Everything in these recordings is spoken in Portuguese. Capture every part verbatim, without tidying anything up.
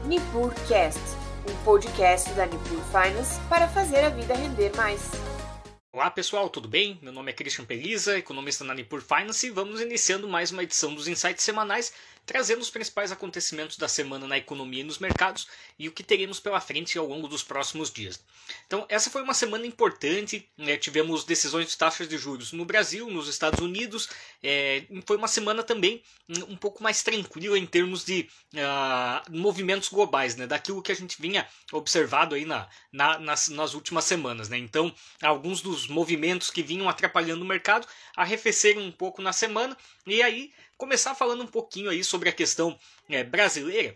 NipurCast, um podcast da Nipur Finance para fazer a vida render mais. Olá pessoal, tudo bem? Meu nome é Christian Peliza, economista na Nipur Finance, e vamos iniciando mais uma edição dos Insights semanais, trazendo os principais acontecimentos da semana na economia e nos mercados e o que teremos pela frente ao longo dos próximos dias. Então, essa foi uma semana importante, né? Tivemos decisões de taxas de juros no Brasil, nos Estados Unidos, é, foi uma semana também um pouco mais tranquila em termos de uh, movimentos globais, né? Daquilo que a gente vinha observado aí na, na, nas, nas últimas semanas, né? Então, alguns dos movimentos que vinham atrapalhando o mercado arrefeceram um pouco na semana, e aí começar falando um pouquinho aí sobre a questão é, brasileira.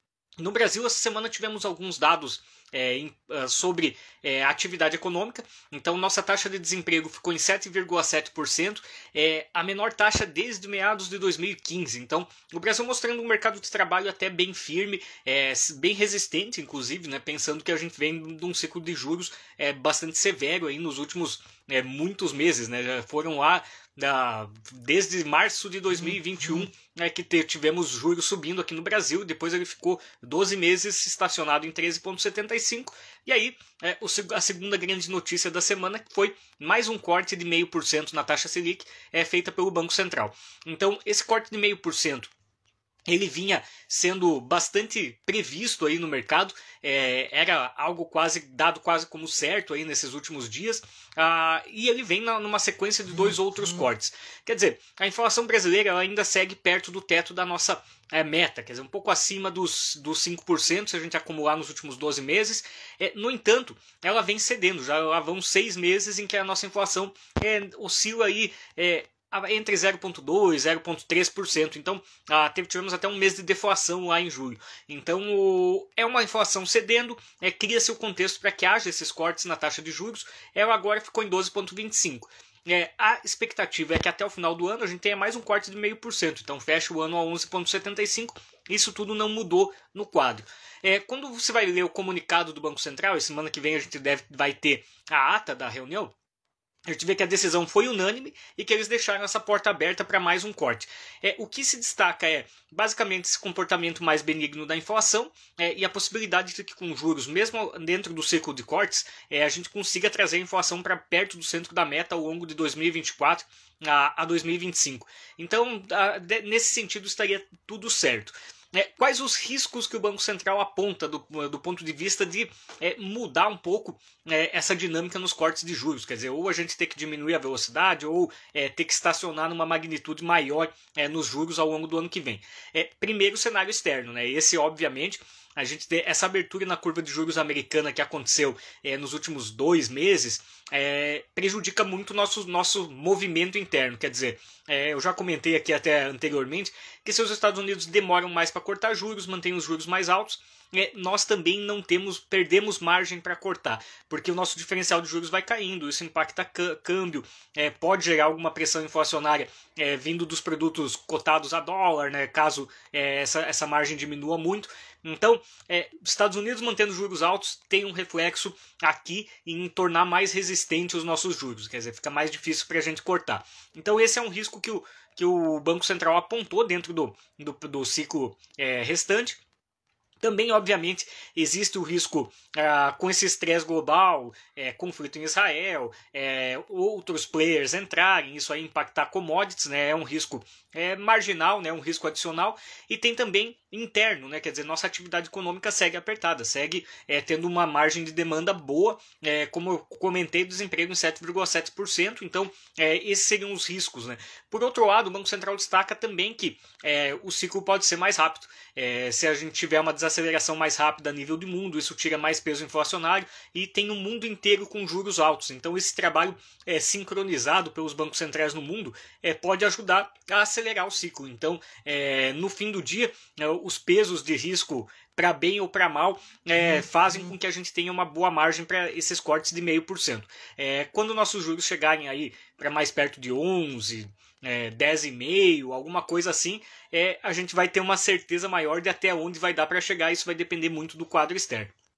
No Brasil, essa semana tivemos alguns dados é, em, uh, sobre é, atividade econômica. Então, nossa taxa de desemprego ficou em sete vírgula sete por cento, é a menor taxa desde meados de dois mil e quinze. Então, o Brasil mostrando um mercado de trabalho até bem firme, é, bem resistente, inclusive, né, pensando que a gente vem de um ciclo de juros é, bastante severo aí nos últimos é, muitos meses, né? Já foram lá da, desde março de dois mil e vinte e um, né, que tivemos juros subindo aqui no Brasil. Depois ele ficou doze meses estacionado em treze vírgula setenta e cinco. E aí, é, a segunda grande notícia da semana foi mais um corte de zero vírgula cinco por cento na taxa Selic, é, feita pelo Banco Central. Então, esse corte de zero vírgula cinco por cento ele vinha sendo bastante previsto aí no mercado, é, era algo quase dado quase como certo aí nesses últimos dias, ah, e ele vem na, numa sequência de dois outros cortes. Quer dizer, a inflação brasileira ela ainda segue perto do teto da nossa é, meta, quer dizer, um pouco acima dos, dos cinco por cento se a gente acumular nos últimos doze meses. É, no entanto, ela vem cedendo, já lá vão seis meses em que a nossa inflação é, oscila aí é, entre zero vírgula dois por cento e zero vírgula três por cento. Então, ah, tivemos até um mês de deflação lá em julho. Então, o, é uma inflação cedendo, é, cria-se o contexto para que haja esses cortes na taxa de juros. Ela agora ficou em doze vírgula vinte e cinco por cento. É, a expectativa é que até o final do ano a gente tenha mais um corte de zero vírgula cinco por cento. Então, fecha o ano a onze vírgula setenta e cinco por cento. Isso tudo não mudou no quadro. É, quando você vai ler o comunicado do Banco Central, e semana que vem a gente deve, vai ter a ata da reunião, a gente vê que a decisão foi unânime e que eles deixaram essa porta aberta para mais um corte. É, o que se destaca é, basicamente, esse comportamento mais benigno da inflação é, e a possibilidade de que com juros, mesmo dentro do ciclo de cortes, é, a gente consiga trazer a inflação para perto do centro da meta ao longo de dois mil e vinte e quatro a, a dois mil e vinte e cinco. Então, a, de, nesse sentido, estaria tudo certo. É, quais os riscos que o Banco Central aponta do, do ponto de vista de é, mudar um pouco é, essa dinâmica nos cortes de juros? Quer dizer, ou a gente ter que diminuir a velocidade ou é, ter que estacionar numa magnitude maior é, nos juros ao longo do ano que vem. É, primeiro, o cenário externo, né? Esse, obviamente, a gente tem essa abertura na curva de juros americana que aconteceu é, nos últimos dois meses, é, prejudica muito o nosso, nosso movimento interno. Quer dizer, é, eu já comentei aqui até anteriormente que se os Estados Unidos demoram mais para cortar juros, mantêm os juros mais altos, é, nós também não temos, perdemos margem para cortar, porque o nosso diferencial de juros vai caindo, isso impacta câmbio, é, pode gerar alguma pressão inflacionária é, vindo dos produtos cotados a dólar, né, caso é, essa, essa margem diminua muito. Então, é, Estados Unidos mantendo juros altos tem um reflexo aqui em tornar mais resistente os nossos juros, quer dizer, fica mais difícil para a gente cortar. Então esse é um risco que o, que o Banco Central apontou dentro do, do, do ciclo é, restante. Também, obviamente, existe o risco ah, com esse estresse global, é, conflito em Israel, é, outros players entrarem, isso aí impactar commodities, né, é um risco é, marginal, né, um risco adicional, e tem também interno, né, quer dizer, nossa atividade econômica segue apertada, segue é, tendo uma margem de demanda boa, é, como eu comentei, desemprego em sete vírgula sete por cento, então é, esses seriam os riscos. Né. Por outro lado, o Banco Central destaca também que é, o ciclo pode ser mais rápido, é, se a gente tiver uma desaceleração mais rápida a nível do mundo, isso tira mais peso inflacionário e tem o mundo inteiro com juros altos. Então esse trabalho é, sincronizado pelos bancos centrais no mundo é, pode ajudar a acelerar o ciclo. Então, é, no fim do dia, é, os pesos de risco para bem ou para mal é, fazem com que a gente tenha uma boa margem para esses cortes de zero vírgula cinco por cento. É, quando nossos juros chegarem aí para mais perto de onze, é, dez vírgula cinco, alguma coisa assim, é, a gente vai ter uma certeza maior de até onde vai dar para chegar. Isso vai depender muito do quadro externo.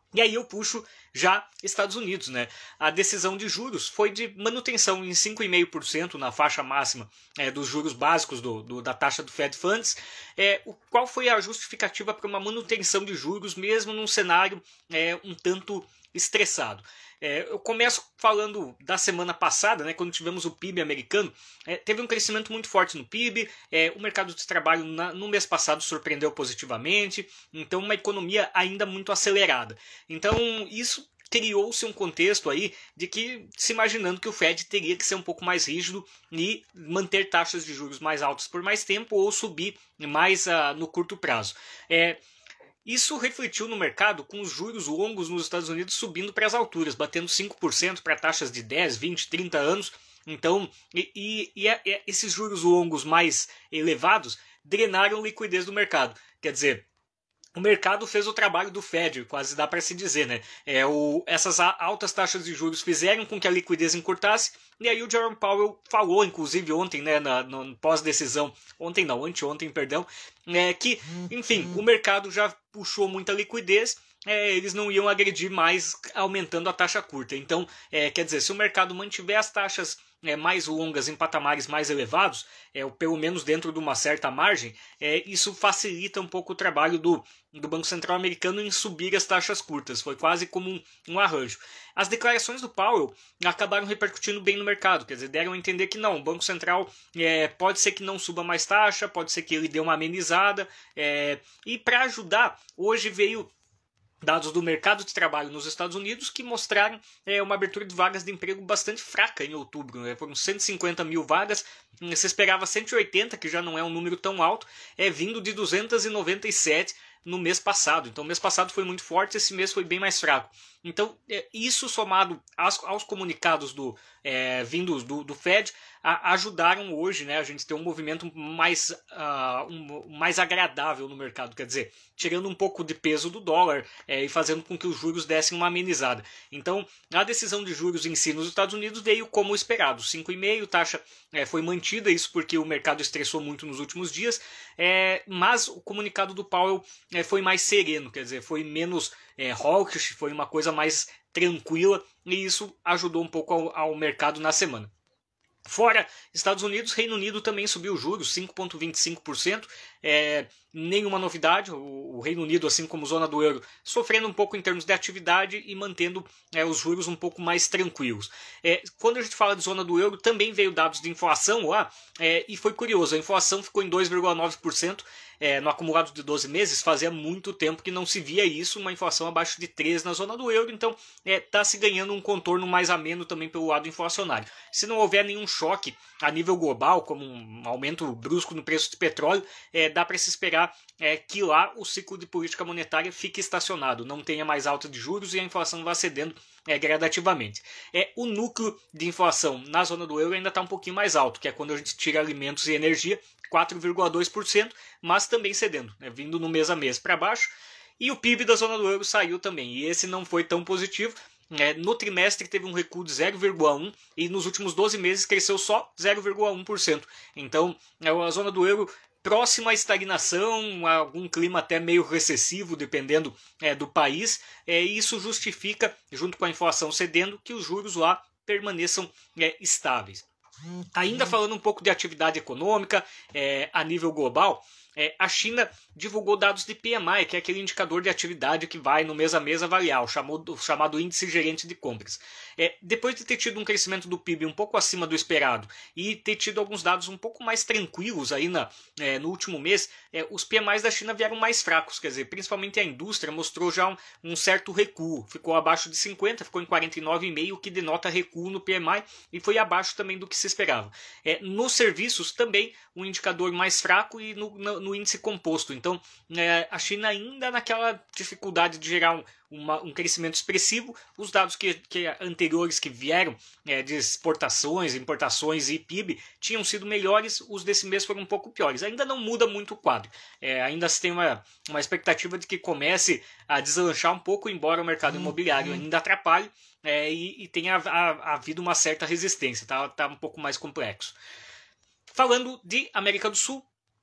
E aí eu puxo já Estados Unidos, né? A decisão de juros foi de manutenção em cinco vírgula cinco por cento na faixa máxima é, dos juros básicos do, do, da taxa do Fed Funds. É, o, qual foi a justificativa para uma manutenção de juros, mesmo num cenário é, um tanto estressado? É, eu começo falando da semana passada, né, quando tivemos o P I B americano, é, teve um crescimento muito forte no P I B, é, o mercado de trabalho na, no mês passado surpreendeu positivamente, então uma economia ainda muito acelerada. Então isso criou-se um contexto aí de que, se imaginando que o Fed teria que ser um pouco mais rígido e manter taxas de juros mais altas por mais tempo ou subir mais uh, no curto prazo. É, Isso refletiu no mercado com os juros longos nos Estados Unidos subindo para as alturas, batendo cinco por cento para taxas de dez, vinte, trinta anos. Então, e, e, e é, é, esses juros longos mais elevados drenaram liquidez do mercado. Quer dizer, o mercado fez o trabalho do Fed, quase dá para se dizer, né? É, o, essas altas taxas de juros fizeram com que a liquidez encurtasse, e aí o Jerome Powell falou, inclusive ontem, né, na, na pós-decisão, ontem não, anteontem, perdão, é, que, enfim, o mercado já puxou muita liquidez, é, eles não iam agredir mais aumentando a taxa curta. Então, é, quer dizer, se o mercado mantiver as taxas é, mais longas em patamares mais elevados, é, ou pelo menos dentro de uma certa margem, é, isso facilita um pouco o trabalho do, do Banco Central americano em subir as taxas curtas. Foi quase como um, um arranjo. As declarações do Powell acabaram repercutindo bem no mercado, quer dizer, deram a entender que não, o Banco Central é, pode ser que não suba mais taxa, pode ser que ele dê uma amenizada, é, e para ajudar, hoje veio dados do mercado de trabalho nos Estados Unidos que mostraram é, uma abertura de vagas de emprego bastante fraca em outubro. Né? Foram cento e cinquenta mil vagas, se esperava cento e oitenta, que já não é um número tão alto, é vindo de duzentos e noventa e sete no mês passado. Então o mês passado foi muito forte, esse mês foi bem mais fraco. Então é, isso somado aos, aos comunicados do, é, vindos do, do Fed a, ajudaram hoje, né, a gente ter um movimento mais, uh, um, mais agradável no mercado, quer dizer, tirando um pouco de peso do dólar é, e fazendo com que os juros dessem uma amenizada. Então a decisão de juros em si nos Estados Unidos veio como esperado, cinco vírgula cinco por cento, taxa é, foi mantida, isso porque o mercado estressou muito nos últimos dias, é, mas o comunicado do Powell é, foi mais sereno, quer dizer, foi menos é, hawkish, foi uma coisa mais tranquila, e isso ajudou um pouco ao, ao mercado na semana. Fora Estados Unidos, Reino Unido também subiu os juros, cinco vírgula vinte e cinco por cento, é, nenhuma novidade, o, o Reino Unido, assim como a zona do euro, sofrendo um pouco em termos de atividade e mantendo é, os juros um pouco mais tranquilos. É, quando a gente fala de zona do euro, também veio dados de inflação lá, é, e foi curioso, a inflação ficou em dois vírgula nove por cento, É, no acumulado de doze meses, fazia muito tempo que não se via isso, uma inflação abaixo de três na zona do euro, então está é, se ganhando um contorno mais ameno também pelo lado inflacionário. Se não houver nenhum choque a nível global, como um aumento brusco no preço de petróleo, é, dá para se esperar é, que lá o ciclo de política monetária fique estacionado, não tenha mais alta de juros e a inflação vá cedendo é, gradativamente. É, o núcleo de inflação na zona do euro ainda está um pouquinho mais alto, que é quando a gente tira alimentos e energia, quatro vírgula dois por cento, mas também cedendo, né, vindo no mês a mês para baixo. E o P I B da zona do euro saiu também, e esse não foi tão positivo. É, no trimestre teve um recuo de zero vírgula um por cento e nos últimos doze meses cresceu só zero vírgula um por cento. Então a zona do euro próxima à estagnação, algum clima até meio recessivo, dependendo é, do país. É, e isso justifica, junto com a inflação cedendo, que os juros lá permaneçam é, estáveis. Ainda falando um pouco de atividade econômica é, a nível global, é, a China divulgou dados de P M I, que é aquele indicador de atividade que vai no mês a mês avaliar, o chamado, o chamado índice gerente de compras. É, depois de ter tido um crescimento do P I B um pouco acima do esperado e ter tido alguns dados um pouco mais tranquilos aí na, é, no último mês, é, os P M Is da China vieram mais fracos, quer dizer, principalmente a indústria mostrou já um, um certo recuo, ficou abaixo de cinquenta, ficou em quarenta e nove vírgula cinco, o que denota recuo no P M I e foi abaixo também do que se esperava. É, nos serviços também um indicador mais fraco e no, no, no índice composto. Então é, a China ainda naquela dificuldade de gerar um, uma, um crescimento expressivo, os dados que, que anteriores que vieram é, de exportações, importações e P I B tinham sido melhores, os desse mês foram um pouco piores. Ainda não muda muito o quadro, é, ainda se tem uma, uma expectativa de que comece a deslanchar um pouco, embora o mercado imobiliário ainda atrapalhe é, e, e tenha havido uma certa resistência, tá, tá um pouco mais complexo. Falando de América do Sul,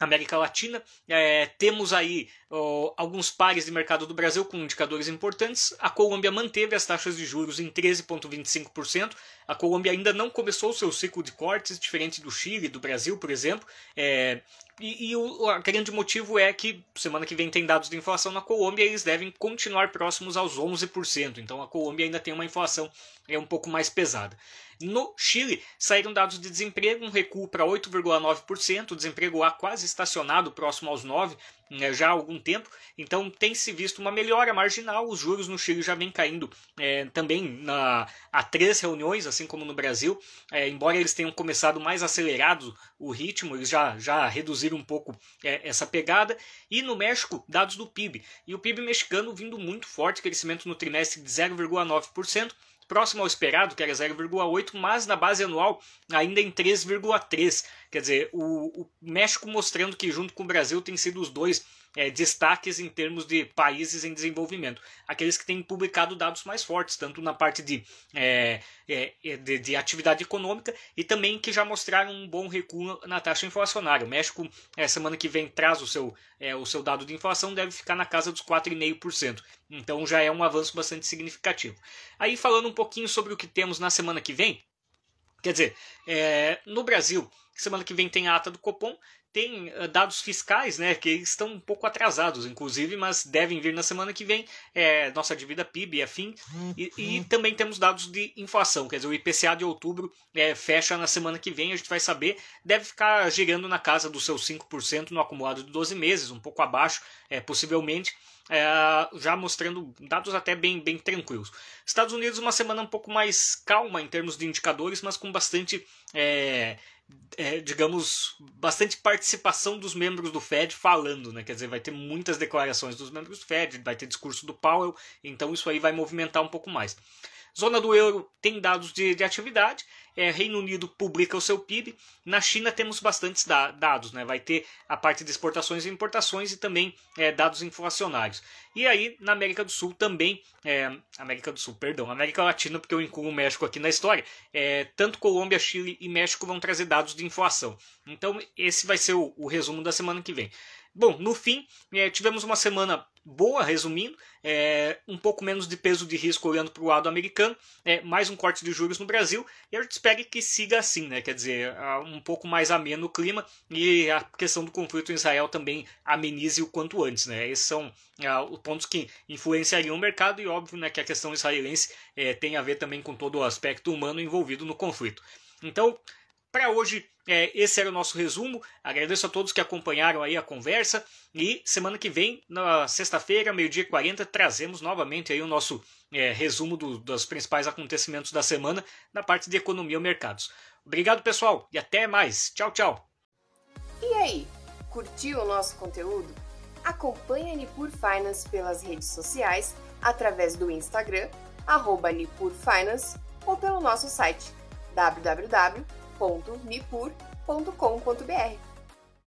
América Latina. É, temos aí ó, alguns pares de mercado do Brasil com indicadores importantes. A Colômbia manteve as taxas de juros em treze vírgula vinte e cinco por cento. A Colômbia ainda não começou o seu ciclo de cortes, diferente do Chile, do Brasil, por exemplo. É, e e o a grande motivo é que semana que vem tem dados de inflação na Colômbia e eles devem continuar próximos aos onze por cento. Então a Colômbia ainda tem uma inflação é, um pouco mais pesada. No Chile, saíram dados de desemprego, um recuo para oito vírgula nove por cento, o desemprego lá quase estacionado, próximo aos nove por cento, né, já há algum tempo. Então tem se visto uma melhora marginal, os juros no Chile já vem caindo é, também na, há três reuniões, assim como no Brasil. É, embora eles tenham começado mais acelerado o ritmo, eles já, já reduziram um pouco é, essa pegada. E no México, dados do P I B. E o P I B mexicano vindo muito forte, crescimento no trimestre de zero vírgula nove por cento. Próximo ao esperado, que era zero vírgula oito por cento, mas na base anual ainda em três vírgula três por cento. Quer dizer, o, o México mostrando que junto com o Brasil tem sido os dois é, destaques em termos de países em desenvolvimento. Aqueles que têm publicado dados mais fortes, tanto na parte de, é, é, de, de atividade econômica e também que já mostraram um bom recuo na taxa inflacionária. O México, é, semana que vem, traz o seu, é, o seu dado de inflação, deve ficar na casa dos quatro vírgula cinco por cento. Então já é um avanço bastante significativo. Aí falando um pouquinho sobre o que temos na semana que vem, quer dizer, é, no Brasil, semana que vem tem a ata do Copom, tem uh, dados fiscais, né, que estão um pouco atrasados, inclusive, mas devem vir na semana que vem, é, nossa dívida P I B e afim, e, e também temos dados de inflação, quer dizer, o I P C A de outubro é, fecha na semana que vem, a gente vai saber, deve ficar girando na casa dos seus cinco por cento no acumulado de doze meses, um pouco abaixo, é, possivelmente, É, já mostrando dados até bem, bem tranquilos. Estados Unidos, uma semana um pouco mais calma em termos de indicadores, mas com bastante, é, é, digamos, bastante participação dos membros do Fed falando, né? Quer dizer, vai ter muitas declarações dos membros do Fed, vai ter discurso do Powell, então isso aí vai movimentar um pouco mais. Zona do euro tem dados de, de atividade, é, Reino Unido publica o seu P I B, na China temos bastantes da, dados, né? Vai ter a parte de exportações e importações e também é, dados inflacionários. E aí na América do Sul também, é, América do Sul, perdão, América Latina, porque eu incluo o México aqui na história, é, tanto Colômbia, Chile e México vão trazer dados de inflação. Então esse vai ser o, o resumo da semana que vem. Bom, no fim, é, tivemos uma semana boa, resumindo, é, um pouco menos de peso de risco olhando para o lado americano, é, mais um corte de juros no Brasil, e a gente espera que siga assim, né? Quer dizer, um pouco mais ameno o clima e a questão do conflito em Israel também amenize o quanto antes, né? Esses são é, os pontos que influenciariam o mercado e óbvio, né, que a questão israelense é, tem a ver também com todo o aspecto humano envolvido no conflito. Então, para hoje, é, esse era o nosso resumo. Agradeço a todos que acompanharam aí a conversa. E semana que vem, na sexta-feira, meio-dia e quarenta, trazemos novamente aí o nosso é, resumo do, dos principais acontecimentos da semana na parte de economia e mercados. Obrigado, pessoal, e até mais. Tchau, tchau. E aí, curtiu o nosso conteúdo? Acompanhe a Nipur Finance pelas redes sociais, através do Instagram, arroba Nipur Finance, ou pelo nosso site, w w w ponto nipur ponto com ponto b r.